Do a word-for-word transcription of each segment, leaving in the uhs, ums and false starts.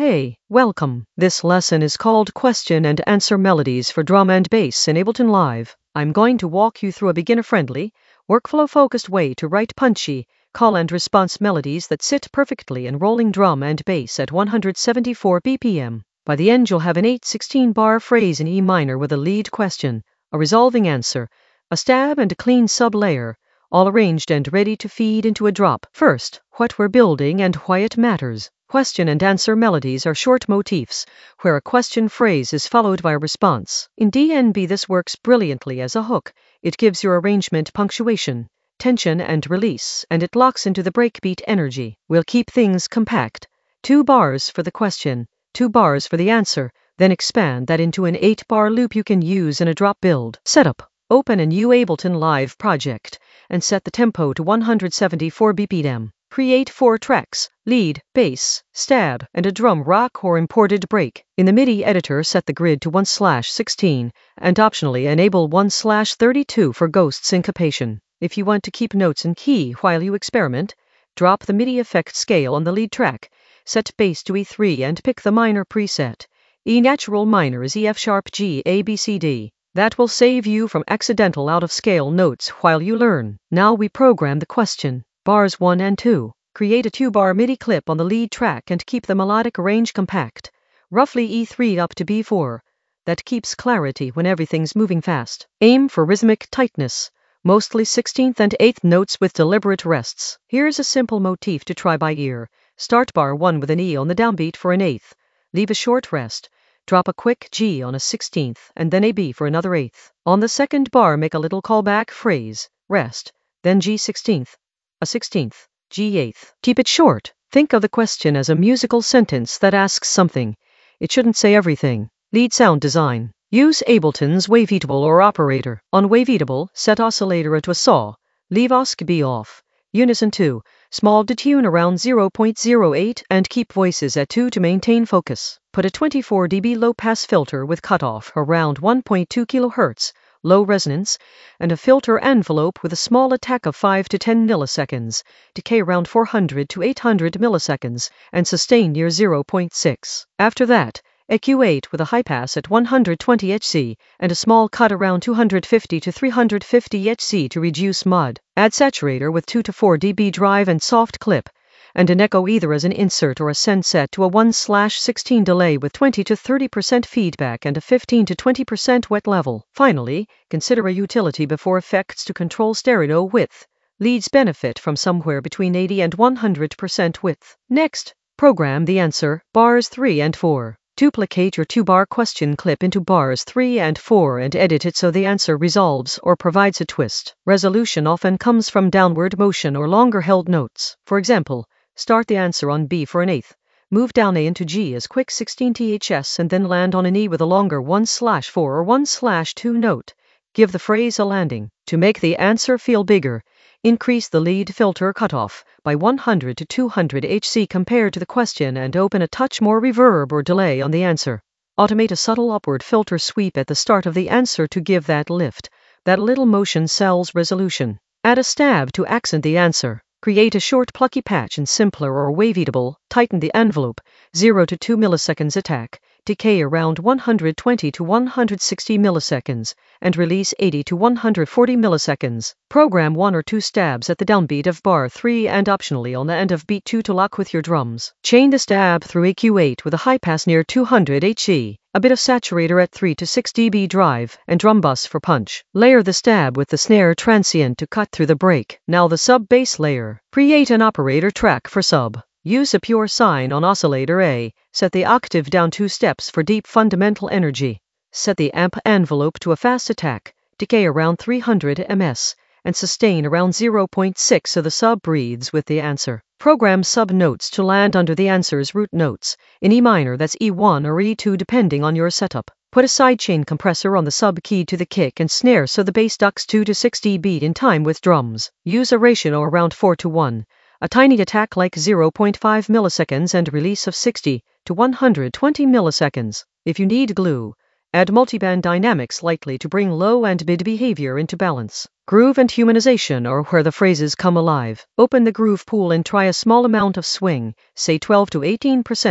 Hey, welcome. This lesson is called Question and Answer Melodies for Drum and Bass in Ableton Live. I'm going to walk you through a beginner-friendly, workflow-focused way to write punchy, call and response melodies that sit perfectly in rolling drum and bass at one hundred seventy-four B P M. By the end you'll have an eight sixteen bar phrase in E minor with a lead question, a resolving answer, a stab and a clean sub-layer, all arranged and ready to feed into a drop. First, what we're building and why it matters. Question and answer melodies are short motifs, where a question phrase is followed by a response. In D N B this works brilliantly as a hook. It gives your arrangement punctuation, tension and release, and it locks into the breakbeat energy. We'll keep things compact. Two bars for the question, two bars for the answer, then expand that into an eight-bar loop you can use in a drop build. Setup. Open a new Ableton Live project and set the tempo to one hundred seventy-four B P M. Create four tracks, lead, bass, stab, and a drum rock or imported break. In the MIDI editor set the grid to one slash sixteen, and optionally enable one slash thirty-two for ghost syncopation. If you want to keep notes in key while you experiment, drop the MIDI effect scale on the lead track, set bass to E three and pick the minor preset. E natural minor is E F sharp G A B C D. That will save you from accidental out-of-scale notes while you learn. Now we program the question. Bars one and two. Create a two-bar MIDI clip on the lead track and keep the melodic range compact, roughly E three up to B four. That keeps clarity when everything's moving fast. Aim for rhythmic tightness, mostly sixteenth and eighth notes with deliberate rests. Here's a simple motif to try by ear. Start bar one with an E on the downbeat for an eighth. Leave a short rest. Drop a quick G on a sixteenth, and then a B for another eighth. On the second bar make a little callback phrase, rest, then G sixteenth, a sixteenth, G eighth. Keep it short. Think of the question as a musical sentence that asks something. It shouldn't say everything. Lead sound design. Use Ableton's Waveatable or operator. On Waveatable, set oscillator to a saw. Leave O S C B off. Unison two. Small detune around zero point zero eight and keep voices at two to maintain focus. Put a twenty-four decibel low-pass filter with cutoff around one point two kilohertz, low resonance, and a filter envelope with a small attack of five to ten milliseconds, decay around four hundred to eight hundred milliseconds, and sustain near zero point six. After that, E Q eight with a high pass at one hundred twenty hertz and a small cut around two hundred fifty to three hundred fifty hertz to reduce mud. Add saturator with two to four decibel drive and soft clip, and an echo either as an insert or a send set to a one slash sixteen delay with twenty to thirty percent feedback and a fifteen to twenty percent wet level. Finally, consider a utility before effects to control stereo width. Leads benefit from somewhere between eighty and one hundred percent width. Next, program the answer, bars three and four. Duplicate your two-bar question clip into bars three and four and edit it so the answer resolves or provides a twist. Resolution often comes from downward motion or longer-held notes. For example, start the answer on B for an eighth, move down A into G as quick sixteen hertz and then land on an E with a longer one slash four or one slash two note. Give the phrase a landing. To make the answer feel bigger, increase the lead filter cutoff by one hundred to two hundred hertz compared to the question and open a touch more reverb or delay on the answer. Automate a subtle upward filter sweep at the start of the answer to give that lift. That little motion sells resolution. Add a stab to accent the answer. Create a short plucky patch in Simpler or Waveatable. Tighten the envelope, zero to two milliseconds attack, decay around one hundred twenty to one hundred sixty milliseconds, and release eighty to one hundred forty milliseconds. Program one or two stabs at the downbeat of bar three and optionally on the end of beat two to lock with your drums. Chain the stab through E Q eight with a high pass near two hundred hertz, a bit of saturator at three to six decibel drive, and drum bus for punch. Layer the stab with the snare transient to cut through the break. Now the sub-bass layer. Create an operator track for sub. Use a pure sine on oscillator A. Set the octave down two steps for deep fundamental energy. Set the amp envelope to a fast attack, decay around three hundred millimeters, and sustain around zero point six so the sub breathes with the answer. Program sub notes to land under the answer's root notes. In E minor that's E one or E two depending on your setup. Put a sidechain compressor on the sub key to the kick and snare so the bass ducks two to six decibels in time with drums. Use a ratio around four to one. A tiny attack like zero point five milliseconds and release of sixty to one hundred twenty milliseconds. If you need glue, add multiband dynamics lightly to bring low and mid behavior into balance. Groove and humanization are where the phrases come alive. Open the groove pool and try a small amount of swing, say twelve to eighteen percent.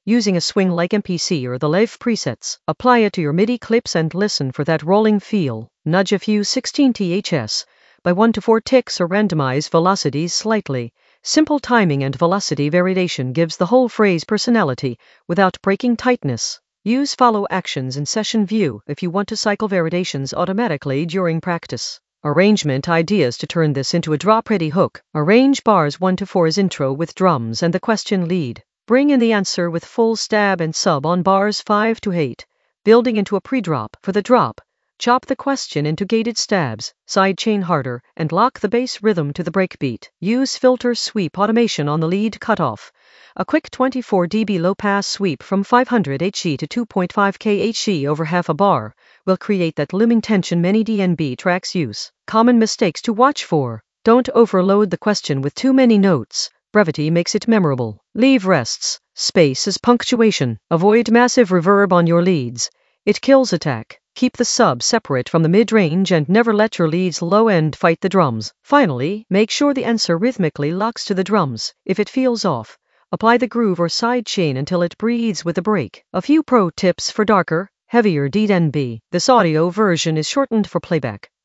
using a swing like M P C or the Live presets. Apply it to your MIDI clips and listen for that rolling feel. Nudge a few sixteen hertz by one to four ticks or randomize velocities slightly. Simple timing and velocity variation gives the whole phrase personality without breaking tightness. Use follow actions in session view if you want to cycle variations automatically during practice. Arrangement ideas to turn this into a drop-ready hook. Arrange bars one to four as intro with drums and the question lead. Bring in the answer with full stab and sub on bars five to eight, building into a pre-drop. For the drop, chop the question into gated stabs, sidechain harder, and lock the bass rhythm to the breakbeat. Use filter sweep automation on the lead cutoff. A quick twenty-four decibel low-pass sweep from five hundred hertz to two point five kilohertz over half a bar will create that looming tension many D N B tracks use. Common mistakes to watch for. Don't overload the question with too many notes. Brevity makes it memorable. Leave rests, space as punctuation. Avoid massive reverb on your leads. It kills attack. Keep the sub separate from the mid-range and never let your lead's low end fight the drums. Finally, make sure the answer rhythmically locks to the drums. If it feels off, apply the groove or side chain until it breathes with a break. A few pro tips for darker, heavier D N B. This audio version is shortened for playback.